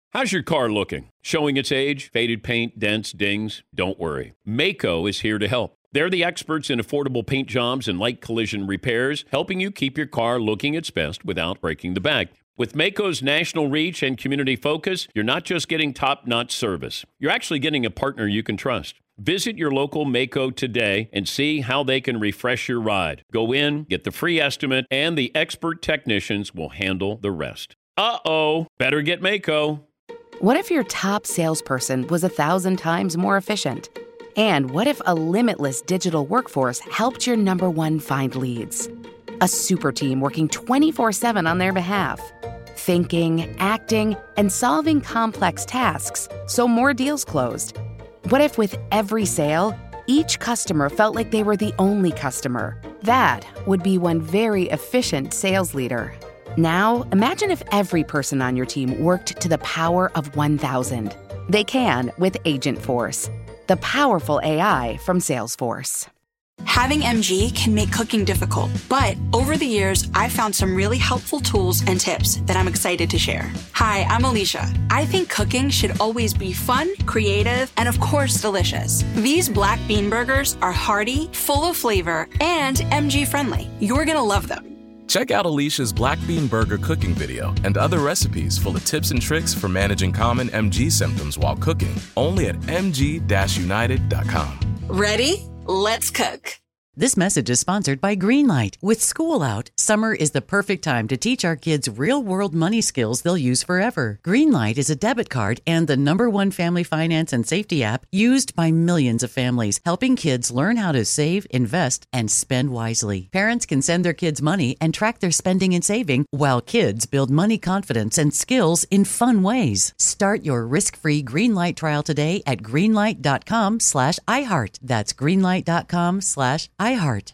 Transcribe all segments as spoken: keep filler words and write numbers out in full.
How's your car looking? Showing its age, faded paint, dents, dings? Don't worry. Maaco is here to help. They're the experts in affordable paint jobs and light collision repairs, helping you keep your car looking its best without breaking the bank. With Maaco's national reach and community focus, you're not just getting top-notch service. You're actually getting a partner you can trust. Visit your local Maaco today and see how they can refresh your ride. Go in, get the free estimate, and the expert technicians will handle the rest. Uh-oh, better get Maaco. What if your top salesperson was a thousand times more efficient? And what if a limitless digital workforce helped your number one find leads? A super team working twenty-four seven on their behalf. Thinking, acting, and solving complex tasks so more deals closed. What if with every sale, each customer felt like they were the only customer? That would be one very efficient sales leader. Now, imagine if every person on your team worked to the power of one thousand. They can with Agentforce, the powerful A I from Salesforce. Having M G can make cooking difficult, but over the years, I've found some really helpful tools and tips that I'm excited to share. Hi, I'm Alicia. I think cooking should always be fun, creative, and of course, delicious. These black bean burgers are hearty, full of flavor, and M G friendly. You're gonna love them. Check out Alicia's Black Bean Burger cooking video and other recipes full of tips and tricks for managing common M G symptoms while cooking, only at m g dash united dot com. Ready? Let's cook. This message is sponsored by Greenlight. With school out, summer is the perfect time to teach our kids real-world money skills they'll use forever. Greenlight is a debit card and the number one family finance and safety app used by millions of families, helping kids learn how to save, invest, and spend wisely. Parents can send their kids money and track their spending and saving, while kids build money confidence and skills in fun ways. Start your risk-free Greenlight trial today at greenlight.com slash iHeart. That's greenlight.com slash iHeart. iHeart.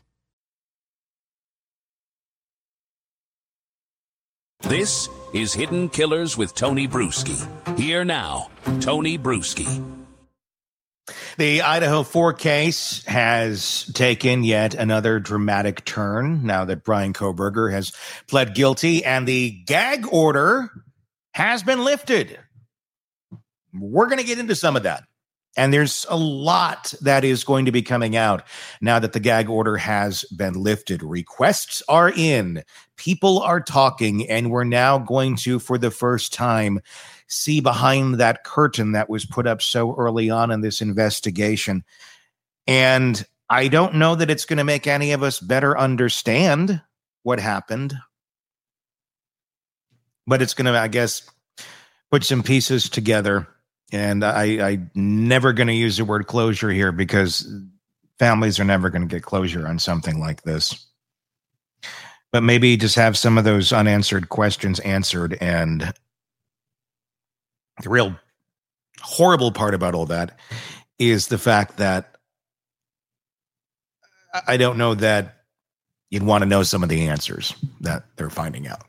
This is Hidden Killers with Tony Bruschi. Here now, Tony Bruschi. The Idaho four case has taken yet another dramatic turn now that Bryan Kohberger has pled guilty and the gag order has been lifted. We're going to get into some of that. And there's a lot that is going to be coming out now that the gag order has been lifted. Requests are in, people are talking, and we're now going to, for the first time, see behind that curtain that was put up so early on in this investigation. And I don't know that it's going to make any of us better understand what happened, but it's going to, I guess, put some pieces together. And I, I'm never going to use the word closure here because families are never going to get closure on something like this. But maybe just have some of those unanswered questions answered. And the real horrible part about all that is the fact that I don't know that you'd want to know some of the answers that they're finding out.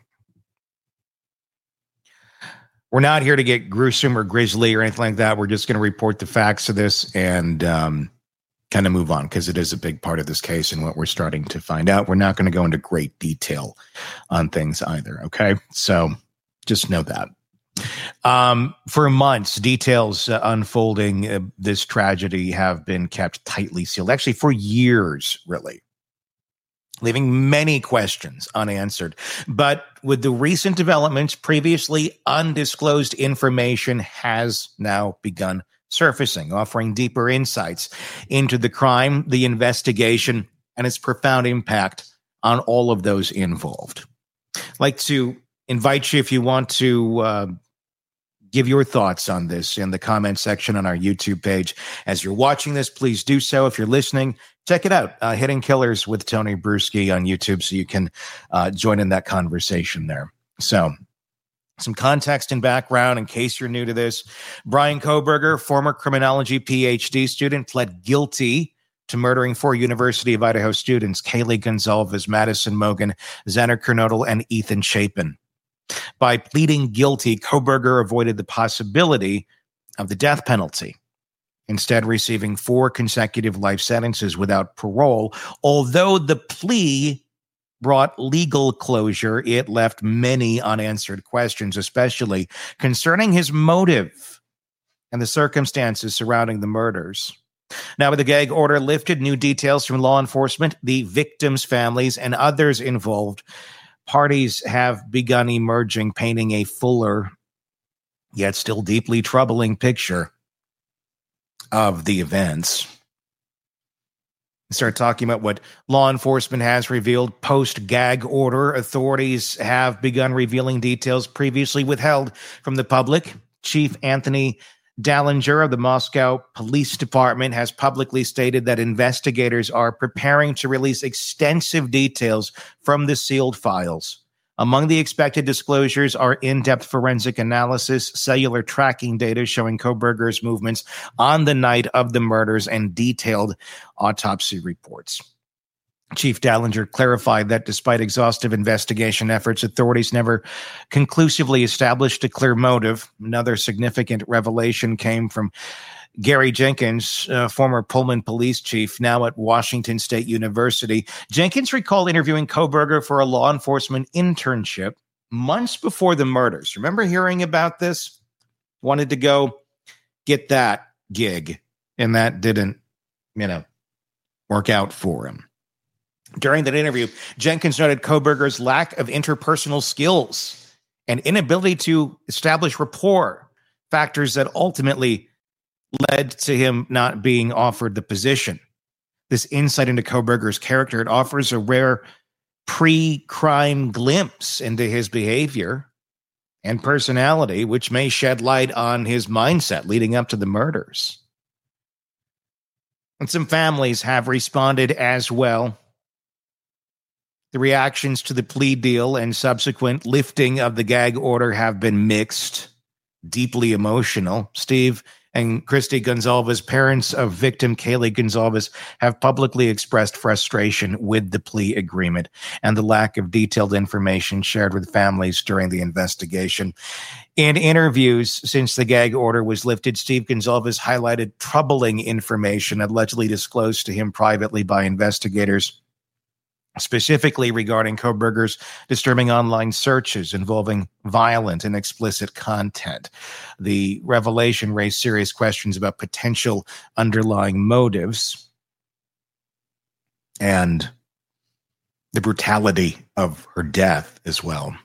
We're not here to get gruesome or grisly or anything like that. We're just going to report the facts of this and um, kind of move on because it is a big part of this case and what we're starting to find out. We're not going to go into great detail on things either, okay? So just know that. Um, for months, details uh, unfolding uh, this tragedy have been kept tightly sealed. Actually, for years, really. Leaving many questions unanswered. But with the recent developments, previously undisclosed information has now begun surfacing, offering deeper insights into the crime, the investigation, and its profound impact on all of those involved. I'd like to invite you, if you want to uh, give your thoughts on this in the comment section on our YouTube page. As you're watching this, please do so. If you're listening, check it out, uh, Hidden Killers with Tony Bruschi on YouTube, so you can uh, join in that conversation there. So, some context and background in case you're new to this. Bryan Kohberger, former criminology P H D student, pled guilty to murdering four University of Idaho students, Kaylee Gonzalez, Madison Mogen, Xander Kernodle, and Ethan Chapin. By pleading guilty, Kohberger avoided the possibility of the death penalty, instead receiving four consecutive life sentences without parole, although the plea brought legal closure, it left many unanswered questions, especially concerning his motive and the circumstances surrounding the murders. Now, with the gag order lifted, new details from law enforcement, the victims' families, and others involved, parties have begun emerging, painting a fuller, yet still deeply troubling picture of the events. Start talking about what law enforcement has revealed post-gag order. Authorities have begun revealing details previously withheld from the public. Chief Anthony Dallinger of the Moscow Police Department has publicly stated that investigators are preparing to release extensive details from the sealed files. Among the expected disclosures are in-depth forensic analysis, cellular tracking data showing Kohberger's movements on the night of the murders, and detailed autopsy reports. Chief Dallinger clarified that despite exhaustive investigation efforts, authorities never conclusively established a clear motive. Another significant revelation came from Gary Jenkins, uh, former Pullman police chief, now at Washington State University. Jenkins recalled interviewing Kohberger for a law enforcement internship months before the murders. Remember hearing about this? Wanted to go get that gig, and that didn't, you know, work out for him. During that interview, Jenkins noted Kohberger's lack of interpersonal skills and inability to establish rapport, factors that ultimately led to him not being offered the position. This insight into Kohberger's character, it offers a rare pre-crime glimpse into his behavior and personality, which may shed light on his mindset leading up to the murders. And some families have responded as well. The reactions to the plea deal and subsequent lifting of the gag order have been mixed, deeply emotional. Steve and Christy Gonzalez, parents of victim Kaylee Gonzalez, have publicly expressed frustration with the plea agreement and the lack of detailed information shared with families during the investigation. In interviews since the gag order was lifted, Steve Gonzalez highlighted troubling information allegedly disclosed to him privately by investigators, specifically regarding Kohberger's disturbing online searches involving violent and explicit content. The revelation raised serious questions about potential underlying motives and the brutality of her death as well.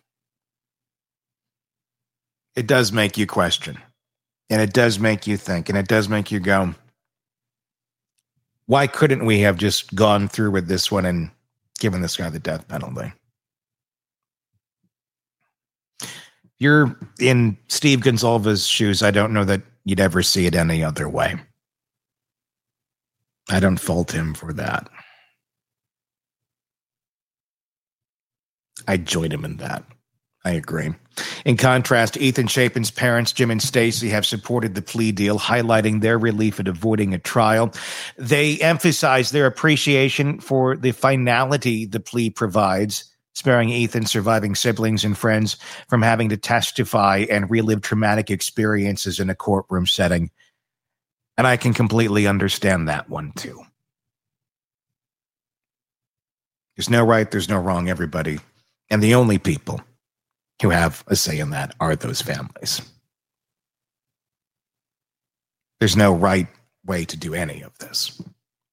It does make you question, and it does make you think, and it does make you go, why couldn't we have just gone through with this one and given this guy the death penalty? You're in Steve Gonzalez's shoes. I don't know that you'd ever see it any other way. I don't fault him for that. I join him in that. I agree. In contrast, Ethan Chapin's parents, Jim and Stacy, have supported the plea deal, highlighting their relief at avoiding a trial. They emphasize their appreciation for the finality the plea provides, sparing Ethan's surviving siblings and friends from having to testify and relive traumatic experiences in a courtroom setting. And I can completely understand that one, too. There's no right, there's no wrong, everybody. And the only people who have a say in that are those families. There's no right way to do any of this.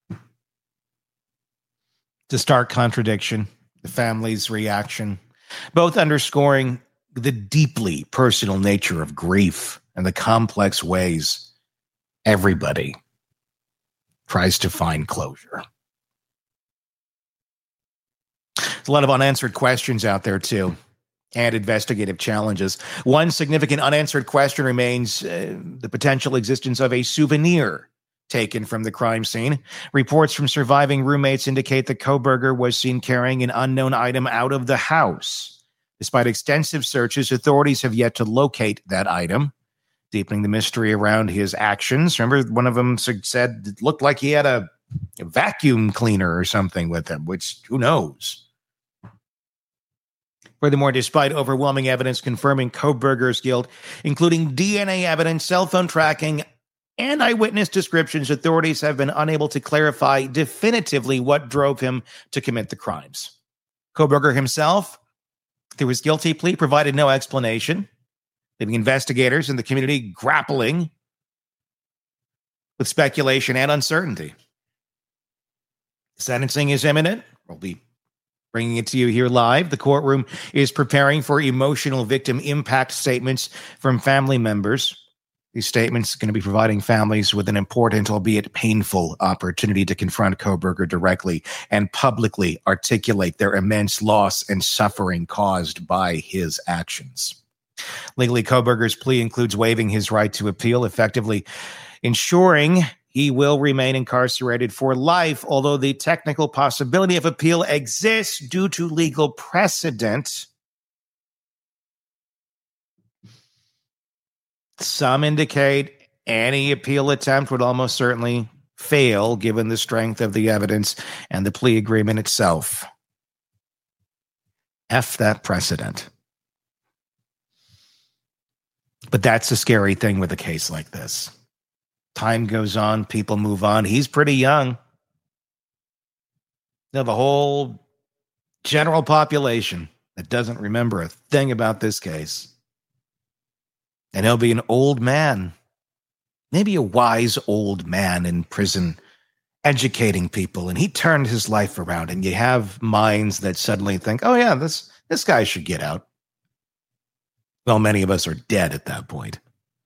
The stark contradiction, the family's reaction, both underscoring the deeply personal nature of grief and the complex ways everybody tries to find closure. There's a lot of unanswered questions out there, too, and investigative challenges. One significant unanswered question remains uh, the potential existence of a souvenir taken from the crime scene. Reports from surviving roommates indicate that Kohberger was seen carrying an unknown item out of the house. Despite extensive searches, authorities have yet to locate that item, deepening the mystery around his actions. Remember, one of them said it looked like he had a, a vacuum cleaner or something with him, which who knows? Furthermore, despite overwhelming evidence confirming Kohberger's guilt, including D N A evidence, cell phone tracking, and eyewitness descriptions, authorities have been unable to clarify definitively what drove him to commit the crimes. Kohberger himself, through his guilty plea, provided no explanation, leaving investigators in the community grappling with speculation and uncertainty. Sentencing is imminent. We'll be bringing it to you here live. The courtroom is preparing for emotional victim impact statements from family members. These statements are going to be providing families with an important, albeit painful, opportunity to confront Kohberger directly and publicly articulate their immense loss and suffering caused by his actions. Legally, Kohberger's plea includes waiving his right to appeal, effectively ensuring he will remain incarcerated for life, although the technical possibility of appeal exists due to legal precedent. Some indicate any appeal attempt would almost certainly fail given the strength of the evidence and the plea agreement itself. F that precedent. But that's the scary thing with a case like this. Time goes on, people move on. He's pretty young. Now, the whole general population that doesn't remember a thing about this case. And he'll be an old man, maybe a wise old man in prison, educating people. And he turned his life around. And you have minds that suddenly think, oh, yeah, this, this guy should get out. Well, many of us are dead at that point.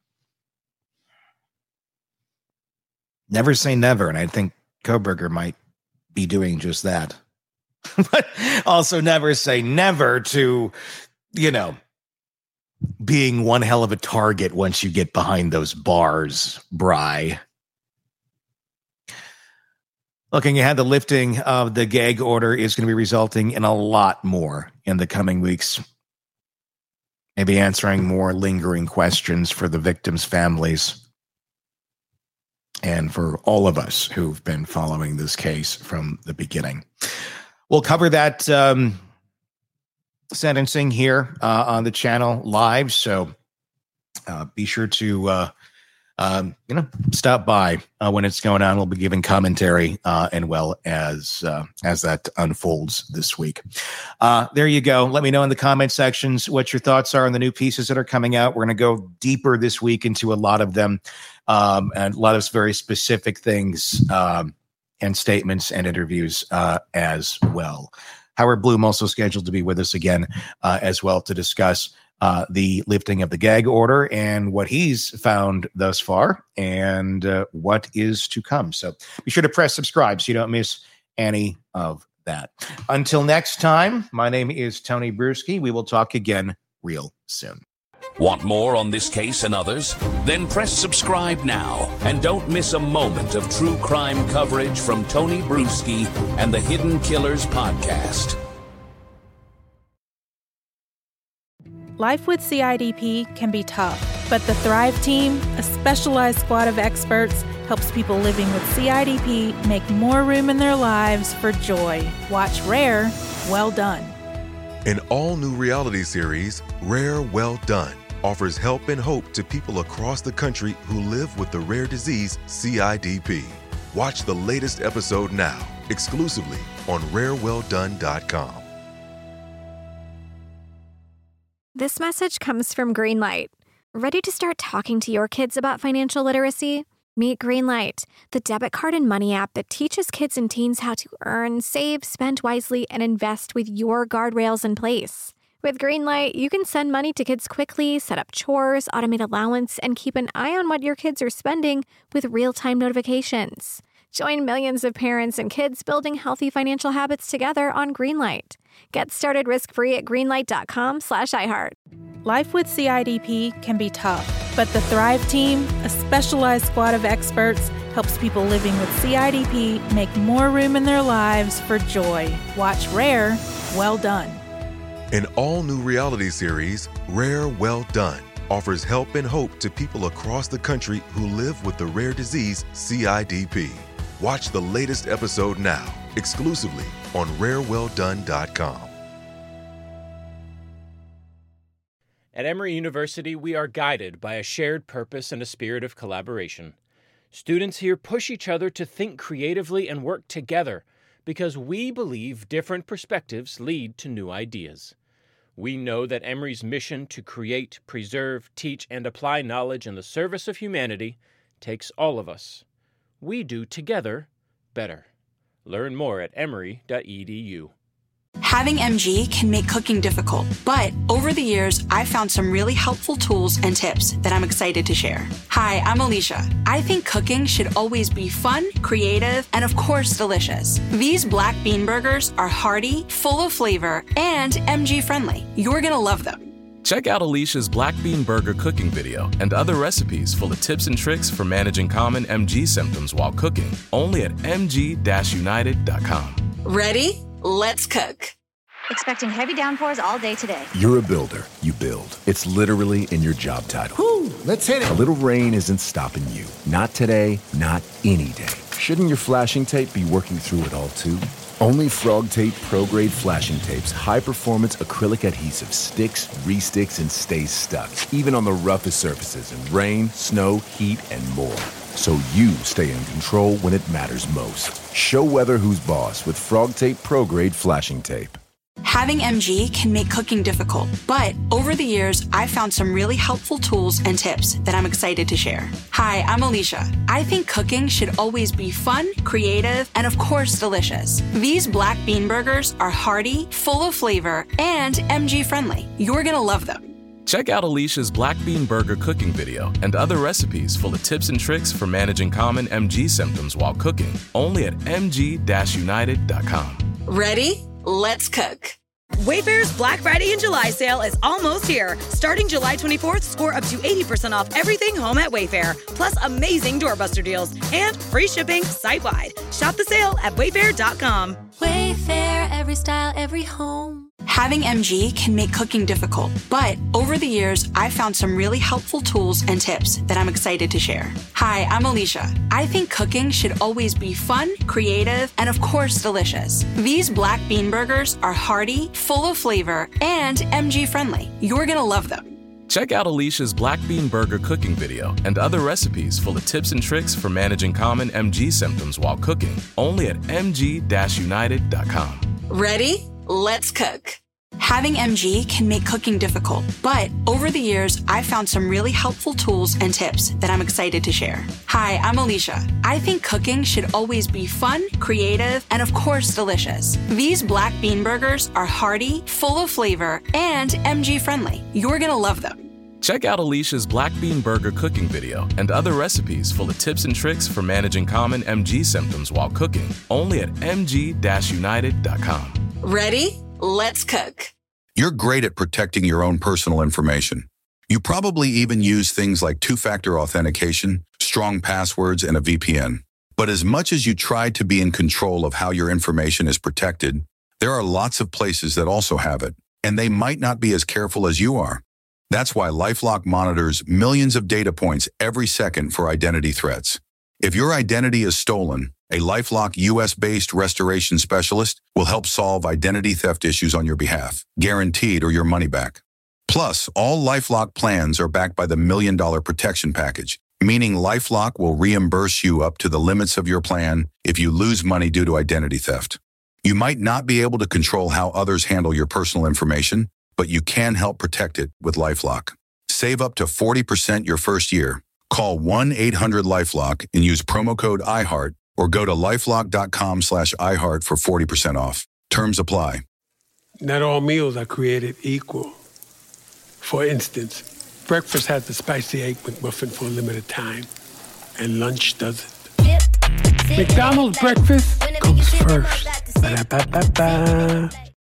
Never say never. And I think Kohberger might be doing just that. But also never say never to, you know, being one hell of a target once you get behind those bars, Bry. Looking ahead, the lifting of the gag order is going to be resulting in a lot more in the coming weeks. Maybe answering more lingering questions for the victims' families and for all of us who've been following this case from the beginning. We'll cover that um, sentencing here uh, on the channel live, so uh, be sure to uh, um, you know stop by uh, when it's going on. We'll be giving commentary uh, and well as uh, as that unfolds this week. Uh, there you go. Let me know in the comment sections what your thoughts are on the new pieces that are coming out. We're going to go deeper this week into a lot of them um, and a lot of very specific things um, and statements and interviews uh, as well. Howard Bloom also scheduled to be with us again uh, as well to discuss uh, the lifting of the gag order and what he's found thus far and uh, what is to come. So be sure to press subscribe so you don't miss any of that. Until next time, my name is Tony Bruschi. We will talk again real soon. Want more on this case and others? Then press subscribe now and don't miss a moment of true crime coverage from Tony Bruschi and the Hidden Killers podcast. Life with C I D P can be tough, but the Thrive Team, a specialized squad of experts, helps people living with C I D P make more room in their lives for joy. Watch Rare, Well Done. An all-new reality series, Rare Well Done, offers help and hope to people across the country who live with the rare disease C I D P. Watch the latest episode now, exclusively on rare well done dot com. This message comes from Greenlight. Ready to start talking to your kids about financial literacy? Meet Greenlight, the debit card and money app that teaches kids and teens how to earn, save, spend wisely, and invest with your guardrails in place. With Greenlight, you can send money to kids quickly, set up chores, automate allowance, and keep an eye on what your kids are spending with real-time notifications. Join millions of parents and kids building healthy financial habits together on Greenlight. Get started risk-free at greenlight.com slash iHeart. Life with C I D P can be tough, but the Thrive Team, a specialized squad of experts, helps people living with C I D P make more room in their lives for joy. Watch Rare, Well Done. An all-new reality series, Rare Well Done, offers help and hope to people across the country who live with the rare disease C I D P. Watch the latest episode now, exclusively on rare well done dot com. At Emory University, we are guided by a shared purpose and a spirit of collaboration. Students here push each other to think creatively and work together, because we believe different perspectives lead to new ideas. We know that Emory's mission to create, preserve, teach, and apply knowledge in the service of humanity takes all of us. We do together better. Learn more at emory dot e d u. Having M G can make cooking difficult, but over the years, I've found some really helpful tools and tips that I'm excited to share. Hi, I'm Alicia. I think cooking should always be fun, creative, and of course, delicious. These black bean burgers are hearty, full of flavor, and M G friendly. You're gonna love them. Check out Alicia's Black Bean Burger cooking video and other recipes full of tips and tricks for managing common M G symptoms while cooking, only at m g dash united dot com. Ready? Let's cook. Expecting heavy downpours all day today. You're a builder. You build. It's literally in your job title. Whew, let's hit it. A little rain isn't stopping you. Not today, not any day. Shouldn't your flashing tape be working through it all too? Only Frog Tape Pro Grade Flashing Tape's high-performance acrylic adhesive sticks, re-sticks, and stays stuck, even on the roughest surfaces in rain, snow, heat, and more. So you stay in control when it matters most. Show weather who's boss with Frog Tape Pro Grade Flashing Tape. Having M G can make cooking difficult, but over the years, I've found some really helpful tools and tips that I'm excited to share. Hi, I'm Alicia. I think cooking should always be fun, creative, and of course, delicious. These black bean burgers are hearty, full of flavor, and M G friendly. You're gonna love them. Check out Alicia's Black Bean Burger cooking video and other recipes full of tips and tricks for managing common M G symptoms while cooking, only at m g dash united dot com. Ready? Let's cook. Wayfair's Black Friday and July sale is almost here. Starting July twenty-fourth, score up to eighty percent off everything home at Wayfair, plus amazing doorbuster deals and free shipping site-wide. Shop the sale at wayfair dot com. Wayfair, every style, every home. Having M G can make cooking difficult, but over the years, I've found some really helpful tools and tips that I'm excited to share. Hi, I'm Alicia. I think cooking should always be fun, creative, and of course, delicious. These black bean burgers are hearty, full of flavor, and M G friendly. You're gonna love them. Check out Alicia's Black Bean Burger cooking video and other recipes full of tips and tricks for managing common M G symptoms while cooking, only at m g dash united dot com. Ready? Let's cook. Having M G can make cooking difficult, but over the years, I've found some really helpful tools and tips that I'm excited to share. Hi, I'm Alicia. I think cooking should always be fun, creative, and of course, delicious. These black bean burgers are hearty, full of flavor, and M G friendly. You're gonna love them. Check out Alicia's Black Bean Burger cooking video and other recipes full of tips and tricks for managing common M G symptoms while cooking, only at m g dash united dot com. Ready? Let's cook. You're great at protecting your own personal information. You probably even use things like two-factor authentication, strong passwords, and a V P N. But as much as you try to be in control of how your information is protected, there are lots of places that also have it, and they might not be as careful as you are. That's why LifeLock monitors millions of data points every second for identity threats. If your identity is stolen, a LifeLock U S-based restoration specialist will help solve identity theft issues on your behalf, guaranteed or your money back. Plus, all LifeLock plans are backed by the Million Dollar Protection Package, meaning LifeLock will reimburse you up to the limits of your plan if you lose money due to identity theft. You might not be able to control how others handle your personal information, but you can help protect it with LifeLock. Save up to forty percent your first year. Call one eight hundred LifeLock and use promo code I heart or go to lifelock dot com slash I heart for forty percent off. Terms apply. Not all meals are created equal. For instance, breakfast has the spicy egg McMuffin for a limited time, and lunch doesn't. McDonald's breakfast comes first. Ba-da-ba-ba-ba.